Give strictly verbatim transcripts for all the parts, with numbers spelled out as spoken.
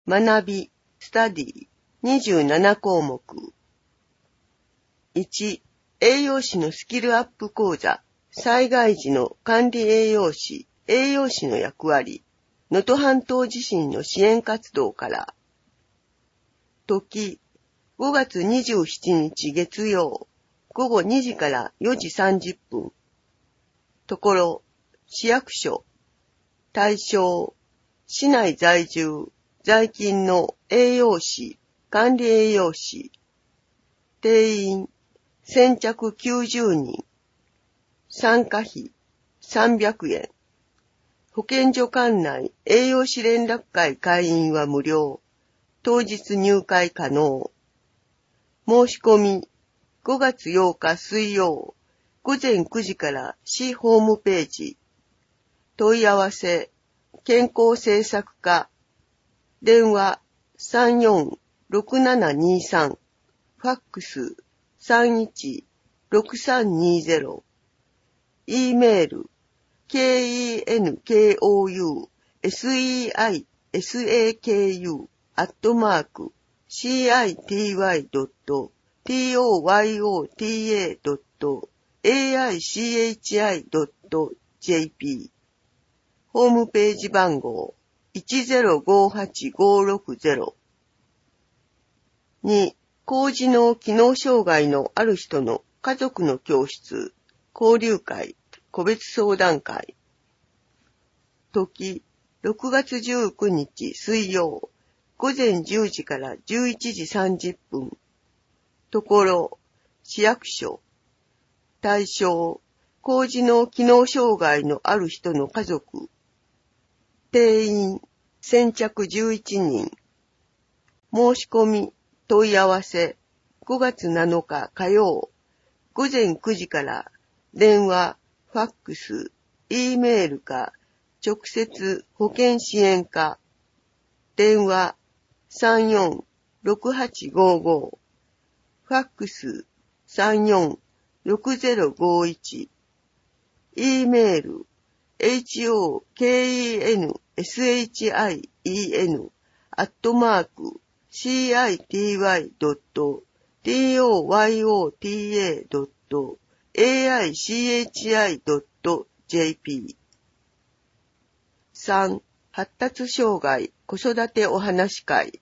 学び、スタディ、にじゅうなな項目。いち、栄養士のスキルアップ講座、災害時の管理栄養士、栄養士の役割、能登半島地震の支援活動から。時、ごがつにじゅうしちにち月曜、ごごにじからよじさんじゅっぷん。ところ、市役所。対象、市内在住、在勤の栄養士、管理栄養士。定員、先着きゅうじゅうにん。参加費、さんびゃくえん。保健所管内栄養士連絡会会員は無料。当日入会可能。申し込み、ごがつようか水曜、ごぜんくじから市ホームページ。問い合わせ、健康政策課。電話 さんよんろくななにさん。ファックス さんいちろくさんにゼロ。E メール、kenkou seisaku アットマーク city.toyota.aichi.jp ホームページ番号 いちゼロごはちごろくゼロ。に、高次脳機能障害のある人の家族の教室、交流会、個別相談会。時、ろくがつじゅうくにち水曜、ごぜんじゅうじからじゅういちじさんじゅっぷん。ところ、市役所。対象、高次脳機能障害のある人の家族。定員、先着じゅういちにん。申し込み、問い合わせ、ごがつなのか火曜、ごぜんくじから電話、ファックス、E メールか、直接保健支援課。電話、さんよんろくはちごご。ファックス、さんよんろくゼロごいち。E メール、hokenshien アットマーク city.toyota.aichi.jp。さん、発達障害子育てお話会。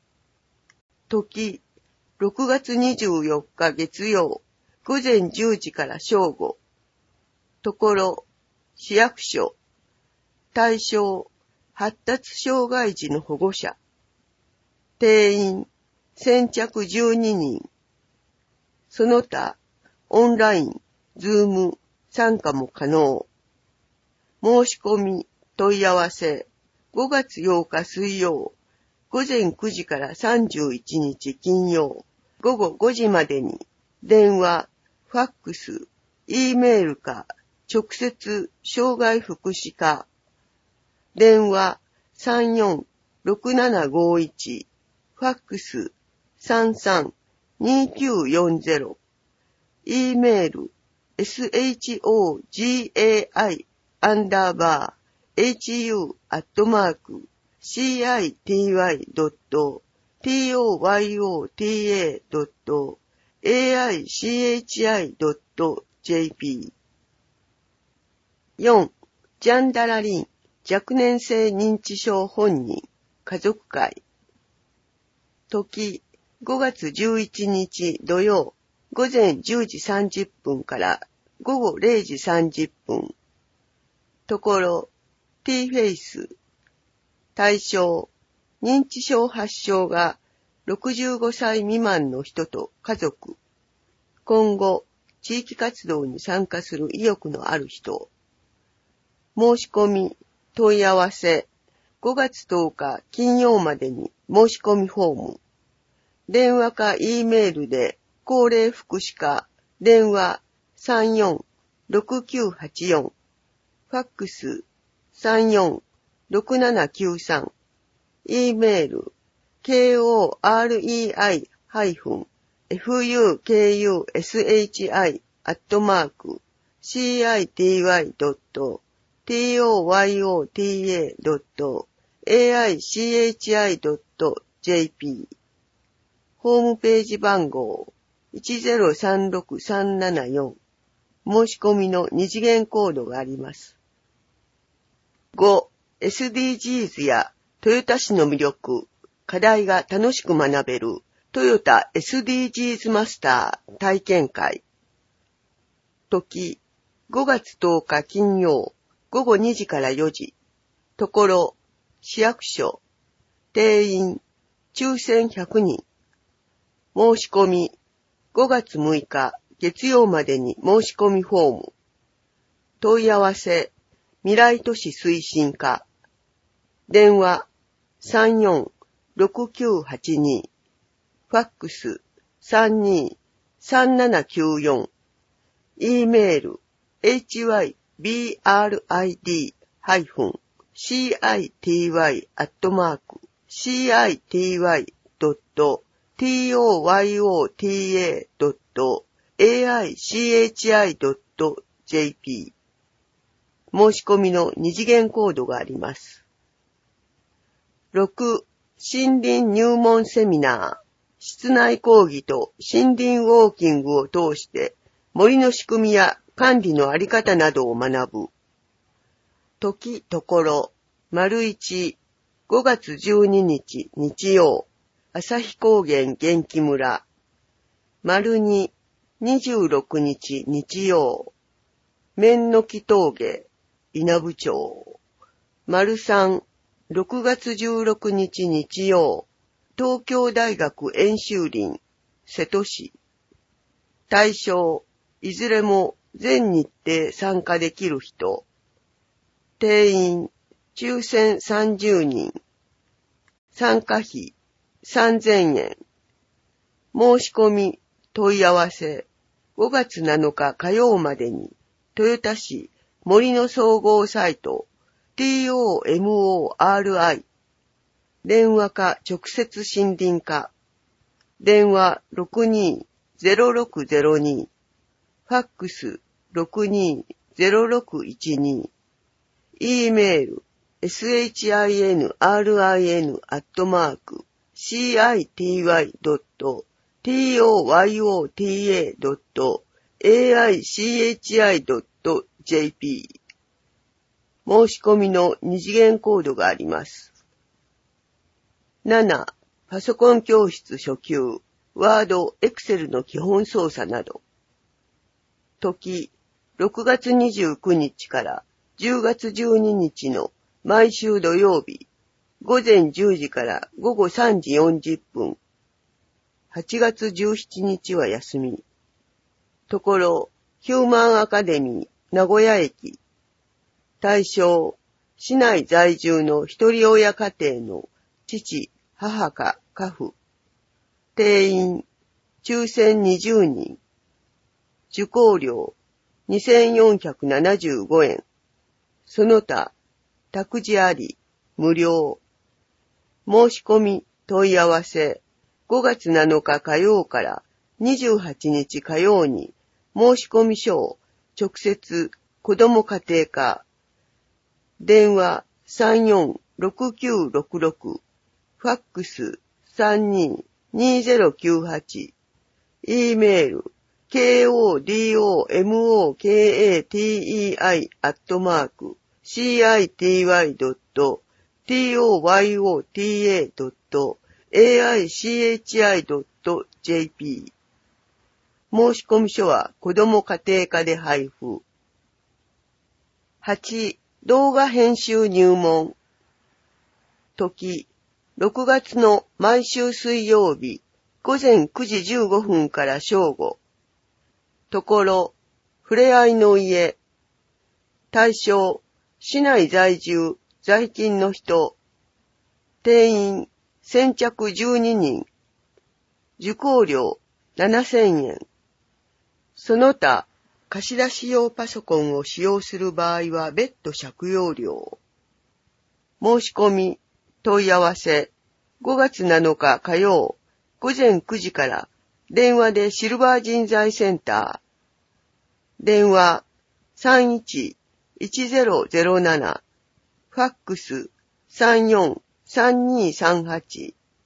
時、ろくがつにじゅうよっか月曜、ごぜんじゅうじから正午。ところ、市役所。対象、発達障害児の保護者。定員、先着じゅうににん。その他、オンライン、ズーム、参加も可能。申し込み、問い合わせ、ごがつようか水曜、ごぜんくじからさんじゅういちにち金曜、ごごごじまでに、電話、ファックス、E メールか、直接、障害福祉課。電話、さんよんろくななごいち。ファックス、さんさんにきゅうよんゼロ。E メール、shogai アンダーバー hu アットマーク city.toyota.aichi.jp。よん、ジャンダラリン、若年性認知症本人、家族会。時、ごがつじゅういちにち土曜、ごぜんじゅうじさんじゅっぷんからごごれいじさんじゅっぷん。ところ、T フェイス。対象、認知症発症がろくじゅうごさい未満の人と家族。今後、地域活動に参加する意欲のある人。申し込み、問い合わせ、ごがつとおか金曜までに申し込みフォーム。電話か E メールで高齢福祉課、電話さんよんろくきゅうはちよん。ファックスさんよんろくななきゅうさん。E メール korei-fukushi アットマーク city.toyota.aichi.jp ジェーピー。ホームページ番号 いちゼロさんろくさんななよん。申し込みの二次元コードがあります。ご. エスディージーズ やトヨタ市の魅力、課題が楽しく学べるトヨタ エスディージーズ マスター体験会。時、ごがつとおか金曜、ごごにじからよじ。ところ、市役所。定員、抽選ひゃくにん。申し込み、ごがつむいか月曜までに申し込みフォーム。問い合わせ、未来都市推進課。電話、さんよんろくきゅうはちに。ファックス、さんにさんななきゅうよん。E メール、エイチワイビーアールアイディー ハイフン シーアイティーワイ アットマーク シーアイティーワイ ドット トヨタ ドット エーアイシーエイチアイ ドット ジェーピー。申し込みの二次元コードがあります。ろく. 森林入門セミナー。室内講義と森林ウォーキングを通して森の仕組みや管理のあり方などを学ぶ。時ところ、丸一、ごがつじゅうににち日曜、旭高原元気村。丸二、にじゅうろくにち日曜、面の木峠、稲部町。丸三、ろくがつじゅうろくにち日曜、東京大学演習林、瀬戸市。対象、いずれも全日程参加できる人。定員、抽選さんじゅうにん。参加費、さんぜんえん。申し込み、問い合わせ、ごがつなのか火曜までに、豊田市森の総合サイト、トモリ、電話か直接森林課。電話 ろくにーゼロろくゼロに。ファックス ろくにーゼロろくいちに。E メール シンリン アットマーク シーアイティーワイ ドット トヨタ ドット エーアイシーエイチアイ ドット ジェーピー。申し込みの二次元コードがあります。なな. パソコン教室初級、ワード、エクセルの基本操作など。時、ろくがつにじゅうくにちからじゅうがつじゅうににちの毎週土曜日、ごぜんじゅうじからごごさんじよんじゅっぷん。はちがつじゅうしちにちは休み。ところ、ヒューマンアカデミー、名古屋駅。対象、市内在住の一人親家庭の父、母か家父。定員、抽選にじゅうにん。受講料、にせんよんひゃくななじゅうごえん。その他、託児あり、無料。申し込み、問い合わせ、ごがつなのか火曜からにじゅうはちにち火曜に、申し込み書を直接、子ども家庭課。電話 さんよんろくきゅうろくろく。ファックス さんにーにーゼロきゅうはち。E メール コドモカティ アットマーク シーアイティーワイ ドット トヨタ ドット エーアイシーエイチアイ ドット ジェーピー。申し込み書は子ども家庭科で配布。はち. 動画編集入門。時、ろくがつの毎週水曜日、ごぜんくじじゅうごふんから正午。ところ、ふれあいの家。対象、市内在住、在勤の人。定員、先着じゅうににん。受講料、ななせんえん。その他、貸し出し用パソコンを使用する場合は別途借用料。申し込み、問い合わせ、ごがつなのか火曜、ごぜんくじから電話でシルバー人材センター。電話 さんいちいちゼロゼロなな。ファックス さんよんさんにーさんはち。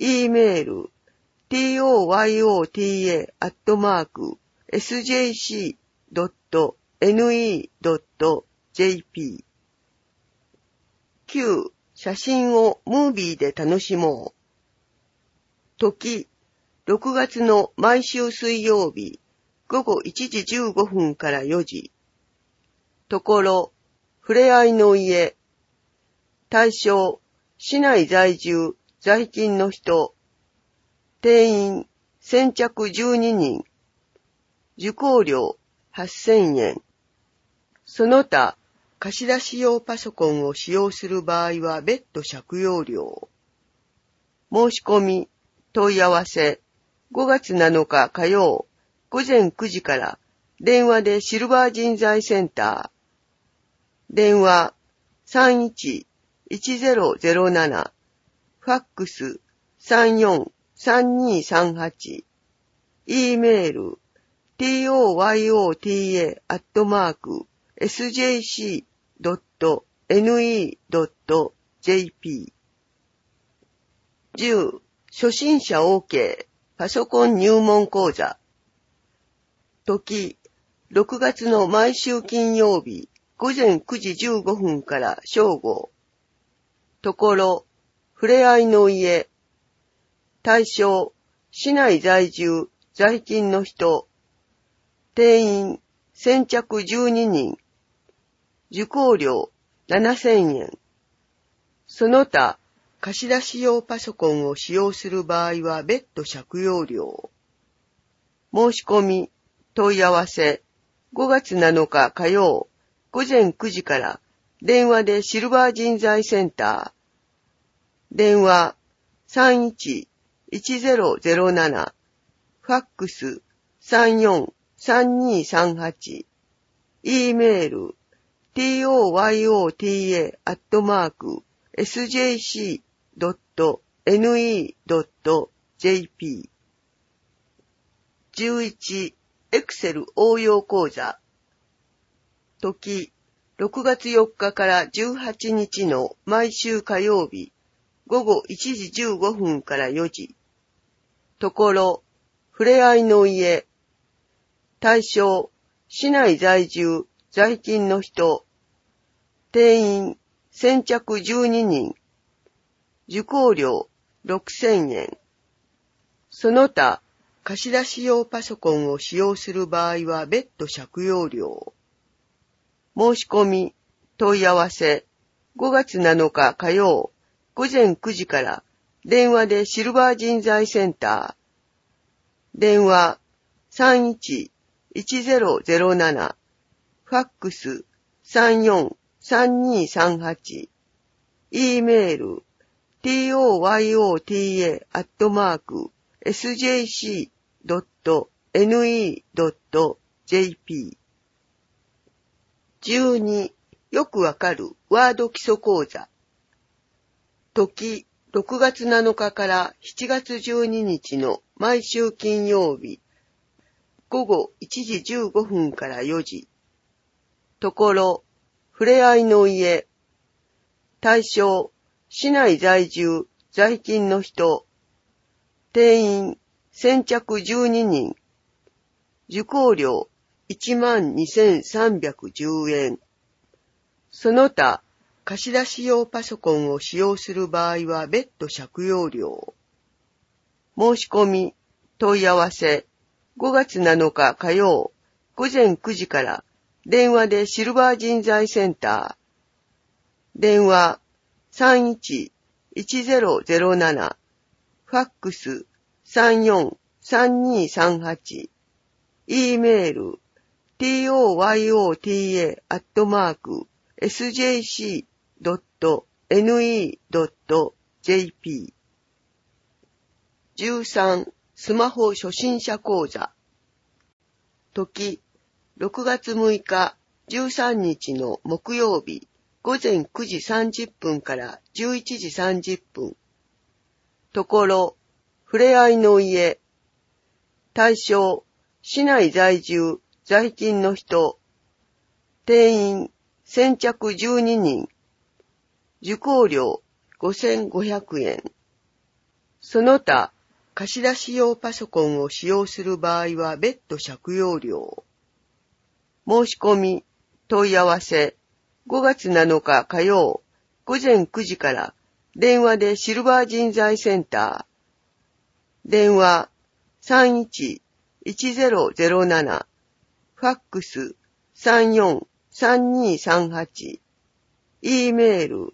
E メール、トヨタ アットマーク、エスジェーシー ドット エヌイー ドット ジェーピー。きゅう、写真をムービーで楽しもう。時、ろくがつの毎週水曜日、ごごいちじじゅうごふんからよじ。ところ、ふれあいの家。対象、市内在住、在勤の人。定員、先着じゅうににん。受講料、はっせんえん。その他、貸し出し用パソコンを使用する場合は別途借用料。申し込み、問い合わせ、ごがつなのか火曜、午前くじから電話でシルバー人材センター。電話 さんいちいちゼロゼロなな、ファックス さんよんさんにさんはち、E メール トヨタ アットマーク エスジェーシー ドット エヌイー ドット ジェーピー。じゅう、初心者 OK パソコン入門講座。時、ろくがつの毎週金曜日、午前くじじゅうごふんから正午。ところ、ふれあいの家。対象、市内在住、在勤の人。定員、先着じゅうににん。受講料、ななせんえん。その他、貸し出し用パソコンを使用する場合は別途借用料。申し込み、問い合わせ、ごがつなのか火曜、午前くじから電話でシルバー人材センター。電話 さんいちいちゼロゼロなな、ファックス さんよんさんにさんはち、E メール トヨタ アットマーク エスジェーシー ドット エヌイー ドット ジェーピー。じゅういち、エクセル応用講座。時、ろくがつよっかからじゅうはちにちの毎週火曜日、ごごいちじじゅうごふんからよじ。ところ、ふれあいの家。対象、市内在住、在勤の人。定員、先着じゅうににん。受講料、ろくせんえん。その他、貸し出し用パソコンを使用する場合は別途借用料。申し込み、問い合わせ、ごがつなのか火曜、午前くじから電話でシルバー人材センター。電話 さんいちいちゼロゼロなな、ファックス さんよんさんにさんはち、E メール トヨタ アットマーク エスジェーシー ドット エヌイー ドット ジェーピー。じゅうに、よくわかるワード基礎講座。時、ろくがつなのかからしちがつじゅうににちの毎週金曜日、ごごいちじじゅうごふんからよじ。ところ、ふれあいの家。対象、市内在住、在勤の人。定員、先着じゅうににん。受講料、いちまんにせんさんびゃくじゅうえん。その他、貸し出し用パソコンを使用する場合は別途借用料。申し込み、問い合わせ、ごがつなのか火曜、午前くじから電話でシルバー人材センター。電話 さんいちいちゼロゼロなな、ファックス さんよんさんにさんはち、E メール トヨタ アットマーク エスジェーシー ドット エヌイー ドット ジェーピー。じゅうさん、スマホ初心者講座。時、ろくがつむいか、じゅうさんにちの木曜日、午前くじさんじゅっぷんからじゅういちじさんじゅっぷん。ところ、ふれあいの家。対象、市内在住、在勤の人。定員、先着じゅうににん。受講料、ごせんごひゃくえん。 その他、貸し出し用パソコンを使用する場合は別途借用料。申し込み、問い合わせ、ごがつなのか火曜、ごぜんくじから電話でシルバー人材センター。電話 さんいちいちゼロゼロなな、ファックス さんよんさんにさんはち、E メール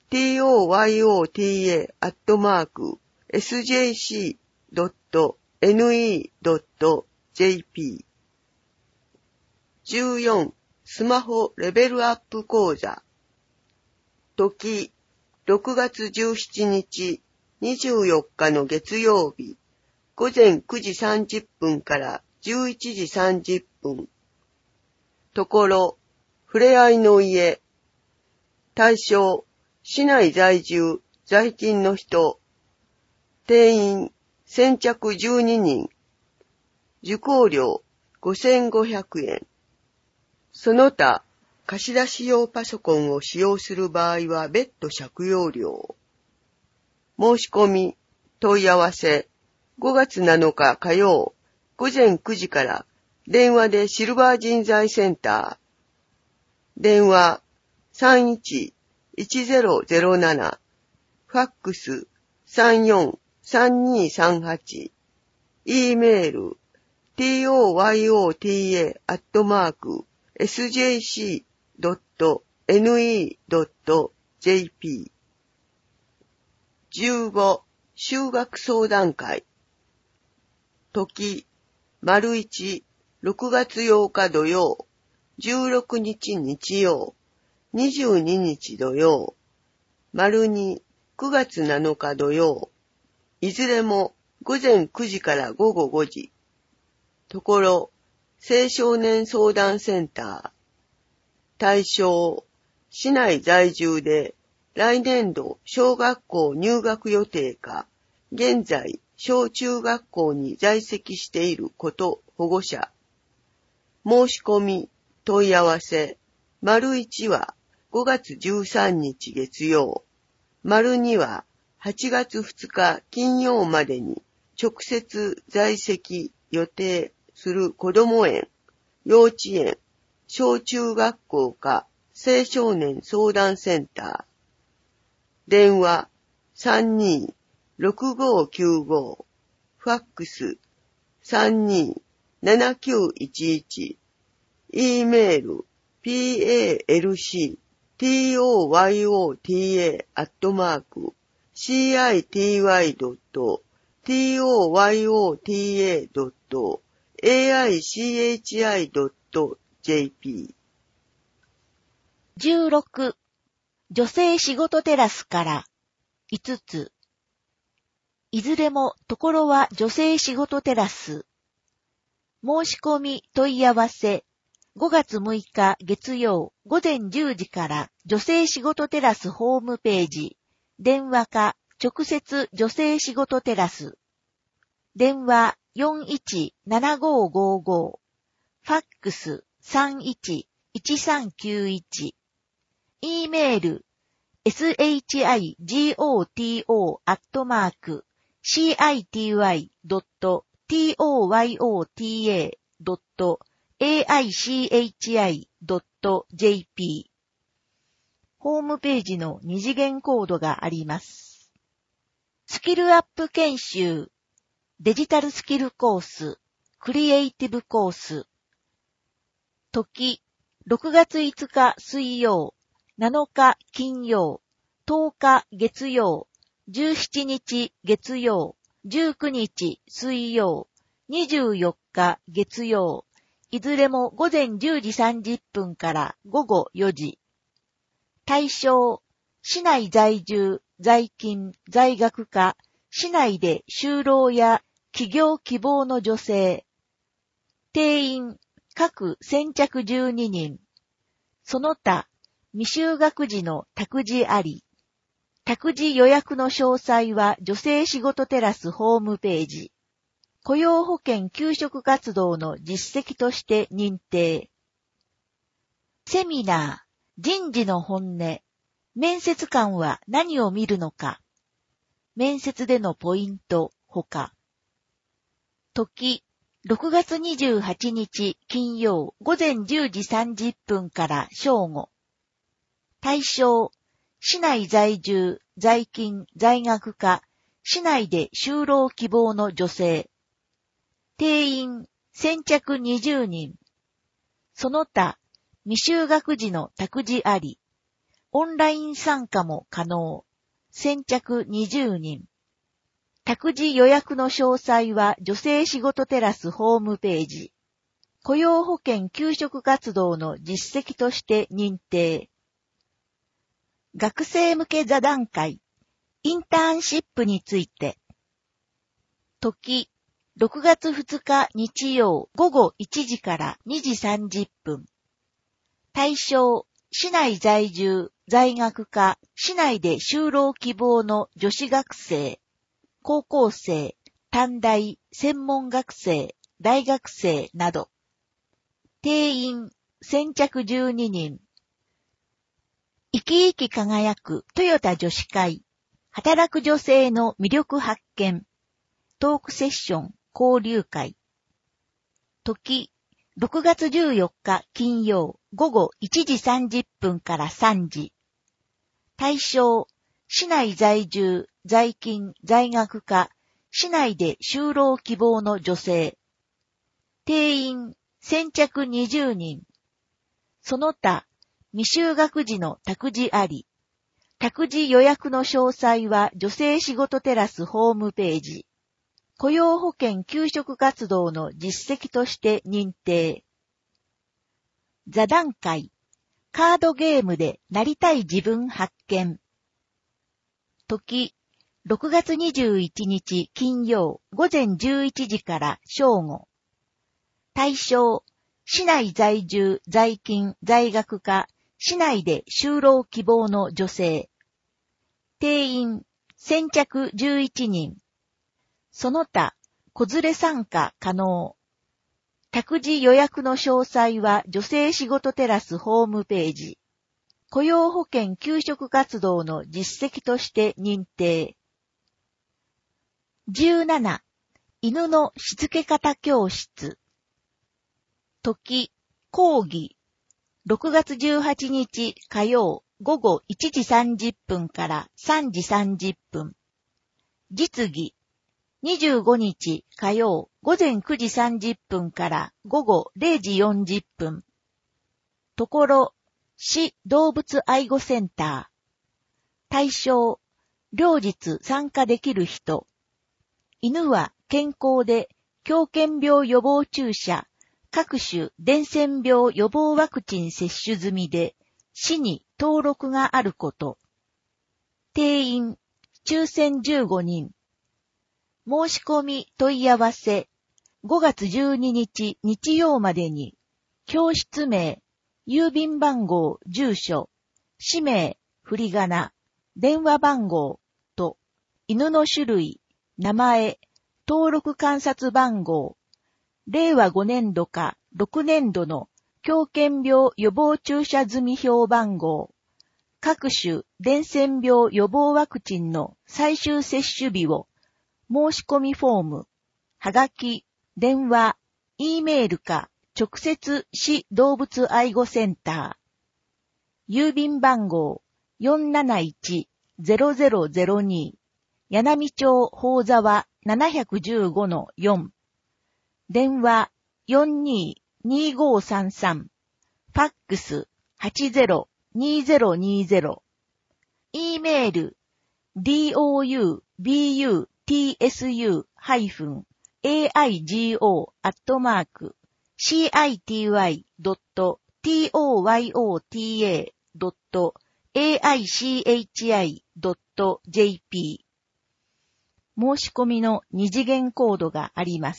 トヨタ アットマーク エスジェーシー ドット エヌイー ドット ジェーピー。じゅうよん、スマホレベルアップ講座。時、ろくがつじゅうしちにち、にじゅうよっかの月曜日、ごぜんくじさんじゅっぷんからじゅういちじさんじゅっぷん。ところ、ふれあいの家。対象、市内在住、在勤の人。定員、先着じゅうににん。受講料、ごせんごひゃくえん。その他、貸し出し用パソコンを使用する場合は別途借用料。申し込み、問い合わせ、ごがつなのか火曜、ごぜんくじから電話でシルバー人材センター。電話 さんいちいちゼロゼロなな、ファックス さんよんさんにさんはち、E メール トヨタ アットマーク エスジェーシー ドット エヌイー ドット ジェーピー。じゅうご、修学相談会。時、丸一、ろくがつようか土曜、じゅうろくにち日曜、にじゅうににち土曜、丸二、くがつなのか土曜、いずれもごぜんくじからごごごじ。ところ、青少年相談センター。対象、市内在住で、来年度小学校入学予定か、現在小中学校に在籍している子と保護者。申し込み、問い合わせ、丸一はごがつじゅうさんにち月曜、丸二ははちがつふつか金曜までに直接在籍予定する子ども園、幼稚園、小中学校か青少年相談センター。電話 さんにーろくごきゅうご、ファックス さんにーななきゅういちいち、E メール ピーエーエルシー トヨタ アットマーク シーアイティーワイ ドット トヨタ ドット エーアイシーエイチアイ ドット ジェーピー。 じゅうろく、女性仕事テラスからいつつ。いずれもところは女性仕事テラス。申し込み問い合わせ、ごがつむいか月曜ごぜんじゅうじから女性仕事テラスホームページ、電話か直接女性仕事テラス。電話 よんいちななごごご、ファックス さんいちいちさんきゅういち、E メール エスエイチアイジオーティーオー アットマーク シーアイティーワイ ドット トヨタ ドット エーアイシーエイチアイ ドット ジェーピー。ホームページの二次元コードがあります。スキルアップ研修、デジタルスキルコース、クリエイティブコース。時、ろくがついつか水曜、なのか金曜、とおか月曜、じゅうしちにち月曜、じゅうくにち水曜、にじゅうよっか月曜、いずれもごぜんじゅうじさんじゅっぷんからごごよじ。対象、市内在住、在勤、在学科、市内で就労や起業希望の女性。定員、各先着じゅうににん。その他、未就学児の託児あり。託児予約の詳細は女性仕事テラスホームページ。雇用保険給食活動の実績として認定。セミナー、人事の本音。面接官は何を見るのか。 面接でのポイント、ほか。時、ろくがつにじゅうはちにち金曜午前じゅうじさんじゅっぷんから正午。対象、市内在住、在勤、在学科、市内で就労希望の女性。定員、先着にじゅうにん。その他、未就学時の託児あり。オンライン参加も可能。先着にじゅうにん。託児予約の詳細は女性仕事テラスホームページ。雇用保険給食活動の実績として認定。学生向け座談会、インターンシップについて。時、ろくがつふつか日曜午後いちじからにじさんじゅっぷん。対象、市内在住、在学科、市内で就労希望の女子学生。高校生、短大、専門学生、大学生など。定員、先着じゅうににん。生き生き輝くトヨタ女子会、働く女性の魅力発見、トークセッション、交流会。時、ろくがつじゅうよっか金曜午後いちじさんじゅっぷんからさんじ。対象、市内在住、在勤、在学科、市内で就労希望の女性。定員、先着にじゅうにん。その他、未就学時の託児あり。託児予約の詳細は女性仕事テラスホームページ。雇用保険給食活動の実績として認定。座談会、カードゲームでなりたい自分発見。時、ろくがつにじゅういちにち金曜午前じゅういちじから正午。対象、市内在住、在勤、在学科、市内で就労希望の女性。定員、先着じゅういちにん。その他、子連れ参加可能。託児予約の詳細は女性仕事テラスホームページ。雇用保険給食活動の実績として認定。じゅうなな、犬のしつけ方教室。時、講義。ろくがつじゅうはちにち火曜午後いちじさんじゅっぷんからさんじさんじゅっぷん。実技。にじゅうごにち火曜午前くじさんじゅっぷんから午後れいじよんじゅっぷん。ところ、市動物愛護センター。対象、両日参加できる人。犬は健康で狂犬病予防注射、各種伝染病予防ワクチン接種済みで、市に登録があること。定員、抽選じゅうごにん。申し込み問い合わせ、ごがつじゅうににち日曜までに、教室名、郵便番号、住所、氏名、振り仮名、電話番号と、犬の種類、名前、登録観察番号、れいわごねんどかろくねんどの狂犬病予防注射済み表番号、各種伝染病予防ワクチンの最終接種日を、申し込みフォーム、はがき、電話、Eメールか直接市動物愛護センター。郵便番号 よんなないちゼロゼロゼロに 柳見町宝沢 なないちごのよん。電話 よんにーにーごーさんさん。ファックス はちゼロにーゼロにーゼロ。E メール ドゥービーユーティーエスユー ハイフン エーアイジーオー アットマーク シーアイティーワイ ドット トヨタ ドット エーアイシーエイチアイ ドット ジェーピー。申し込みの二次元コードがあります。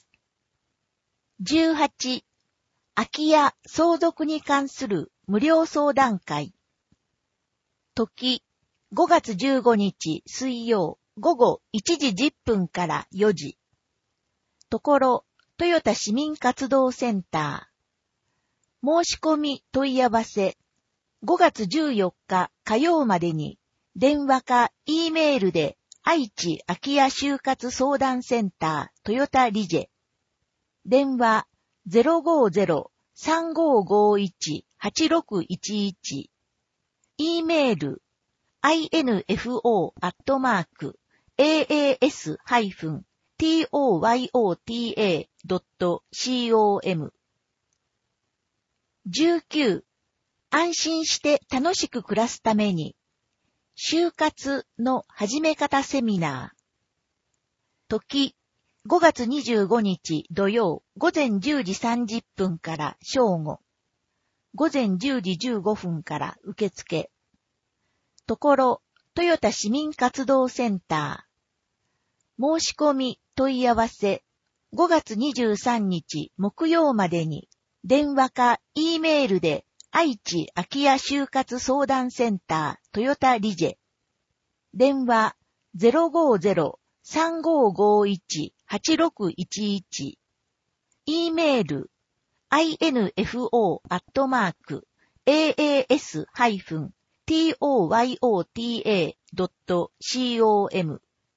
じゅうはち、空き家相続に関する無料相談会。時、ごがつじゅうごにち水曜午後いちじじゅっぷんからよじ。ところ、トヨタ市民活動センター。申し込み問い合わせ、ごがつじゅうよっか火曜までに、電話か E メールで愛知空き家就活相談センタートヨタリジェ。電話 ゼロごゼロ さんごごいち はちろくいちいち。e メール アイエヌエフオー アットマーク エーエーエス ハイフン トヨタ ドット コム。じゅうきゅう. 安心して楽しく暮らすために就活の始め方セミナー。時ごがつにじゅうごにち土曜午前じゅうじさんじゅっぷんから正午。午前じゅうじじゅうごふんから受付。ところ、トヨタ市民活動センター。申し込み問い合わせ。ごがつにじゅうさんにち木曜までに、電話か E メールで愛知空き家就活相談センタートヨタリジェ。電話 ゼロごゼロ さんごごいち はちろくいちいち。e メール アイエヌエフオー アットマーク エーエーエス ハイフン トヨタ ドット コム。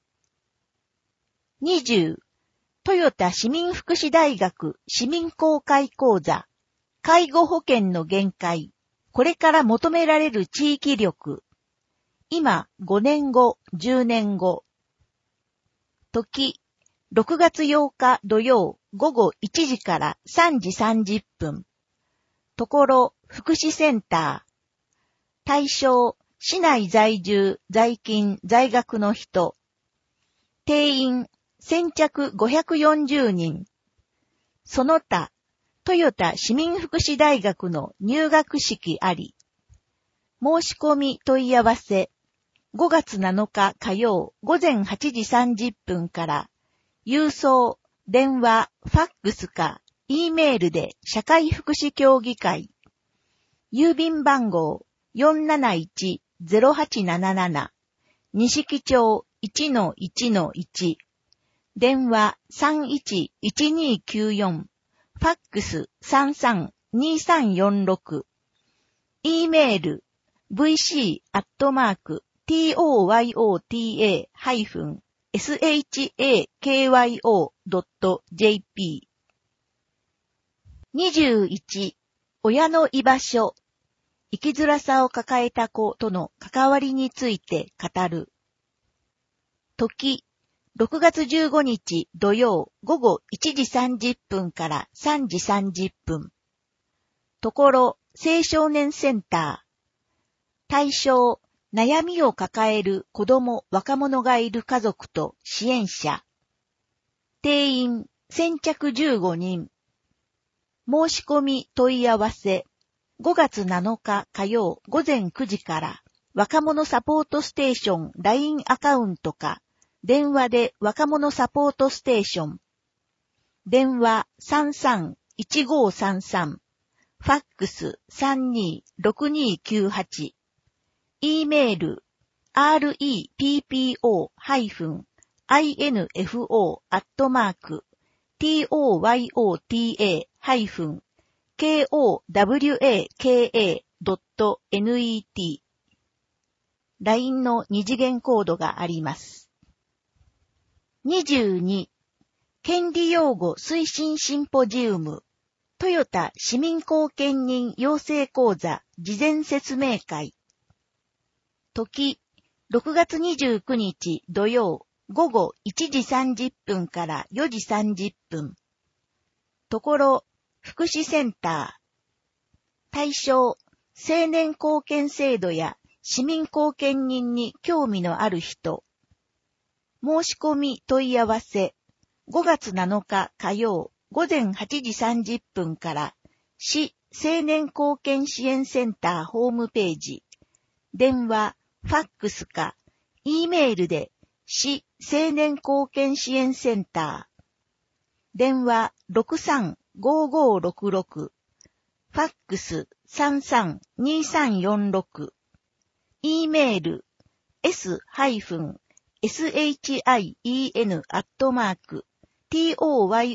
にじゅう. トヨタ市民福祉大学市民公開講座。介護保険の限界。これから求められる地域力。今、ごねんご、じゅうねんご。時、ろくがつようか土曜午後いちじからさんじさんじゅっぷん。ところ、福祉センター。対象、市内在住、在勤、在学の人。定員、先着ごひゃくよんじゅうにん。その他、トヨタ市民福祉大学の入学式あり。申し込み問い合わせ。ごがつなのか火曜午前はちじさんじゅっぷんから、郵送、電話、ファックスか、E メールで社会福祉協議会。郵便番号 よんなないち ゼロはちなななな。錦町 いちのいちのいち。電話 さんいちいちにきゅうよん。ファックス さんさんにさんよんろく。E メール ブイシー アットマーク トヨタ ハイフン シャキ ドット ジェーピー。にじゅういち. 親の居場所。生きづらさを抱えた子との関わりについて語る。時、ろくがつじゅうごにち土曜午後いちじさんじゅっぷんからさんじさんじゅっぷん。ところ、青少年センター。対象、悩みを抱える子供、若者がいる家族と支援者。定員、先着じゅうごにん。申し込み問い合わせ。ごがつなのか火曜午前くじから若者サポートステーション ライン アカウントか電話で若者サポートステーション。電話 さんさんいちごさんさん。ファックス さんにろくにきゅうはち。E メール アールイーピーピーオー ハイフン アイエヌエフオー アットマーク トヨタ ハイフン ケーオーダブリューエーケーエー ドット ネット。ライン の二次元コードがあります。にじゅうに. 権利擁護推進シンポジウム。トヨタ市民後見人養成講座事前説明会。時、ろくがつにじゅうくにち土曜午後いちじさんじゅっぷんからよじさんじゅっぷん。ところ、福祉センター。対象、青年貢献制度や市民貢献人に興味のある人。申し込み問い合わせ。ごがつなのか火曜午前はちじさんじゅっぷんから市青年貢献支援センターホームページ。電話、ファックスか E メールで市青年貢献支援センター。電話 ろくさんごごろくろく。ファックス さんさんにさんよんろく。E メール エス シャキ アットマーク トヨタ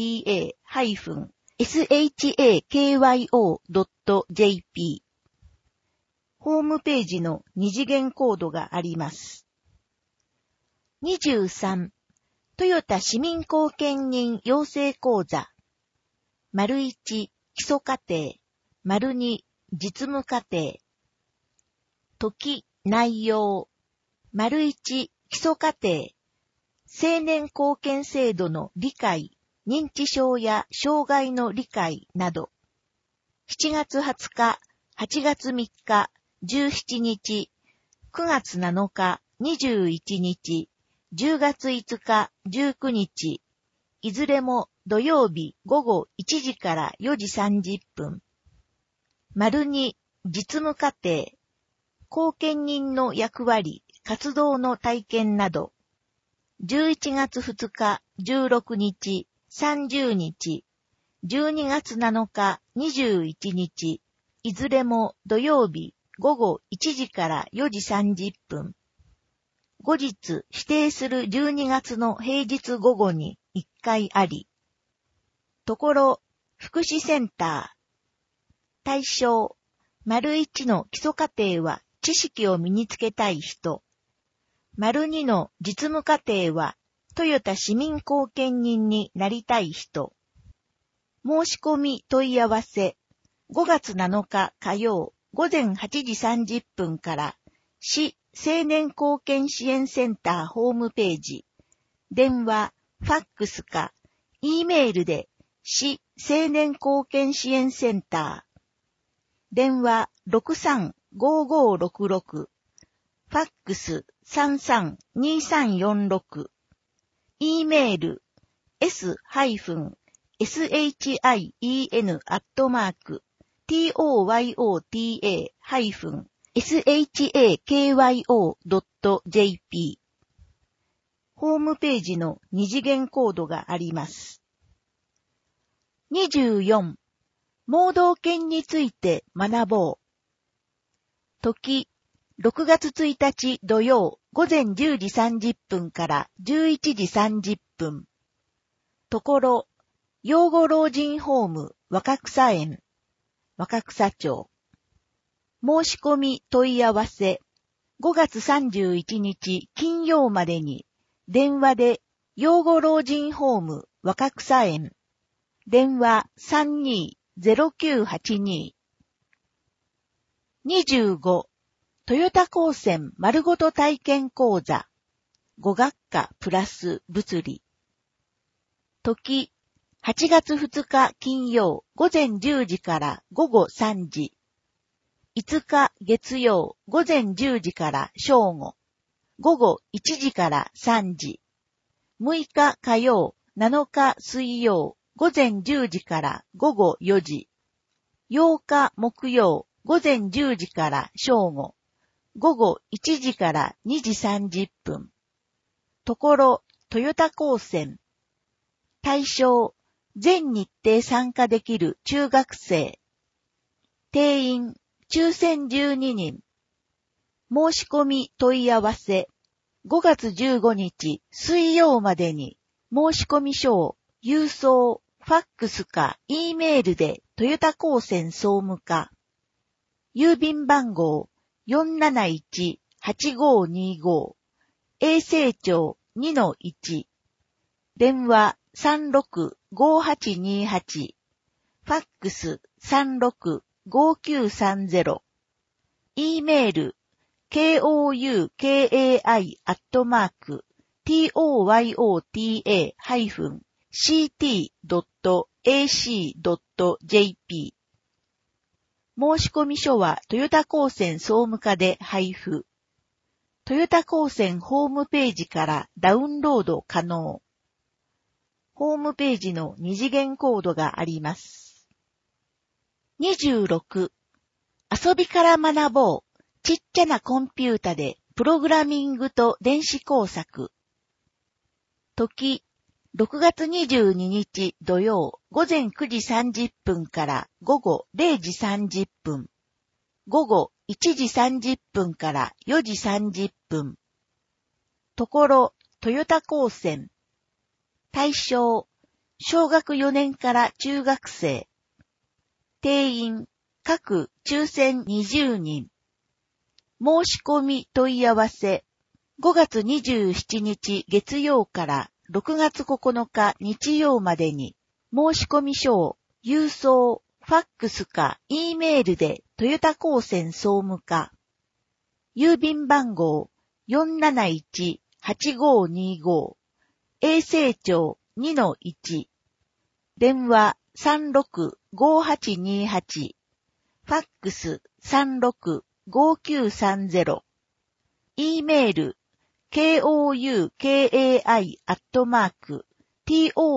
シャキ ドット ジェーピー。ホームページの二次元コードがあります。 にじゅうさん、トヨタ市民貢献人養成講座。丸いち、基礎課程。丸に、実務課程。時、内容。丸いち、基礎課程。青年貢献制度の理解、認知症や障害の理解など。しちがつはつか、はちがつみっか、じゅうしちにち、くがつなのか、にじゅういちにち、じゅうがついつか、じゅうくにち、いずれも土曜日ごごいちじからよじさんじゅっぷん。丸に、実務課程、貢献人の役割、活動の体験など。じゅういちがつふつか、じゅうろくにち、さんじゅうにち、じゅうにがつなのか、にじゅういちにち、いずれも土曜日ごごいちじからよじさんじゅっぷん。後日指定するじゅうにがつの平日午後にいっかいあり。ところ、福祉センター。対象、丸いちの基礎課程は知識を身につけたい人。丸にの実務課程はトヨタ市民貢献人になりたい人。申し込み問い合わせ。ごがつなのか火曜午前はちじさんじゅっぷんから市青年貢献支援センターホームページ。電話、ファックスか、Eメールで市青年貢献支援センター。電話 ろくさんごーごーろくろく。ファックス さんさんにさんよんろく。Eメール エス エス エイチ アイ イー エヌ アットマーク トヨタ エスエイチエーケーワイオー ドット ジェーピー。ホームページの二次元コードがあります。にじゅうよん、盲導犬について学ぼう。時、ろくがつついたち土曜午前じゅうじさんじゅっぷんからじゅういちじさんじゅっぷん。ところ、養護老人ホーム若草園、若草町。申し込み問い合わせ。ごがつさんじゅういちにち金曜までに、電話で養護老人ホーム若草園。電話 さんにーゼロきゅうはちにー。にじゅうご、トヨタ高専丸ごと体験講座。ご学科プラス物理。時、はちがつふつか金曜午前じゅうじからごごさんじ。いつか月曜午前じゅうじから正午。ごごいちじからさんじ。むいか火曜、なのか水曜午前じゅうじからごごよじ。ようか木曜午前じゅうじから正午。ごごいちじからにじさんじゅっぷん。ところ、トヨタ高専。対象、全日程参加できる中学生。定員、抽選じゅうににん。申し込み問い合わせ。ごがつじゅうごにち水曜までに申し込み書を郵送、ファックスか E メールでトヨタ高専総務課。郵便番号 よんなないちはちごーにーごー。衛生庁 にのいち。電話 さんろくごーはちにーはち。ファックス さんろくごーきゅうさんゼロ。E メールケーオーユーケーエーアイ アットマーク トヨタ シーティー ドット エーシー ドット ジェーピー。申し込み書はトヨタ高専総務課で配布。トヨタ高専ホームページからダウンロード可能。ホームページの二次元コードがあります。にじゅうろく、遊びから学ぼう。ちっちゃなコンピュータでプログラミングと電子工作。時、ろくがつにじゅうににち土曜午前くじさんじゅっぷんから午後れいじさんじゅっぷん。午後いちじさんじゅっぷんからよじさんじゅっぷん。ところ、トヨタ高専。対象、小学よねんから中学生。定員、各抽選にじゅうにん。申し込み問い合わせ。 ごがつにじゅうしちにち月曜からろくがつここのか日曜までに申込書を郵送、ファックスか E メールでトヨタ高専総務課、郵便番号 よんなないちはちごにご、永世町 にのいち、電話 さんろくごはちにはち、ファックス さんろくごきゅうさんゼロ、E メール ケーオーユーケーエーアイ アットマーク トヨタ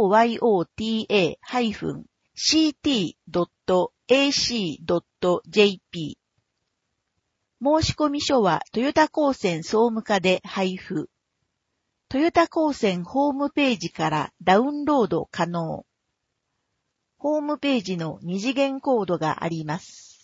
シーティー ドット エーシー ドット ジェーピー 申込書はトヨタ高専総務課で配布。トヨタ高専ホームページからダウンロード可能。ホームページの二次元コードがあります。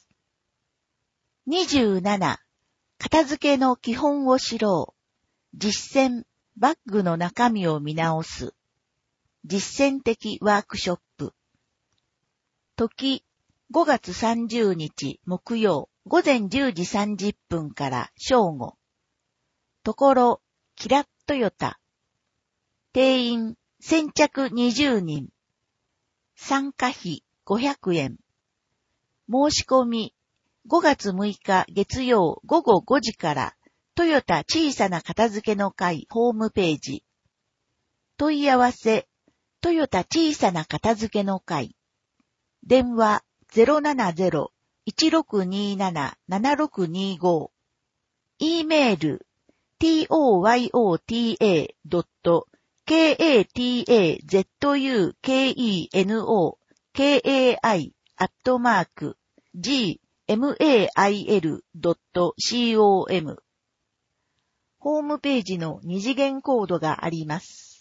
にじゅうなな、片付けの基本を知ろう。実践、バッグの中身を見直す。実践的ワークショップ。時、ごがつさんじゅうにち木曜午前じゅうじさんじゅっぷんから正午。ところ、キラットヨタ。定員、先着にじゅうにん。参加費ごひゃくえん。申し込み、ごがつむいか月曜ごごごじからトヨタ小さな片付けの会ホームページ。問い合わせ、トヨタ小さな片付けの会。電話 ゼロななゼロ いちろくになな ななろくにご。E メール、トヨタ ドット ケーエーティーエーゼットユーケーイーエヌオーケーエーアイ アットマーク ジーエムエーアイエル ドット コム。ホームページの二次元コードがあります。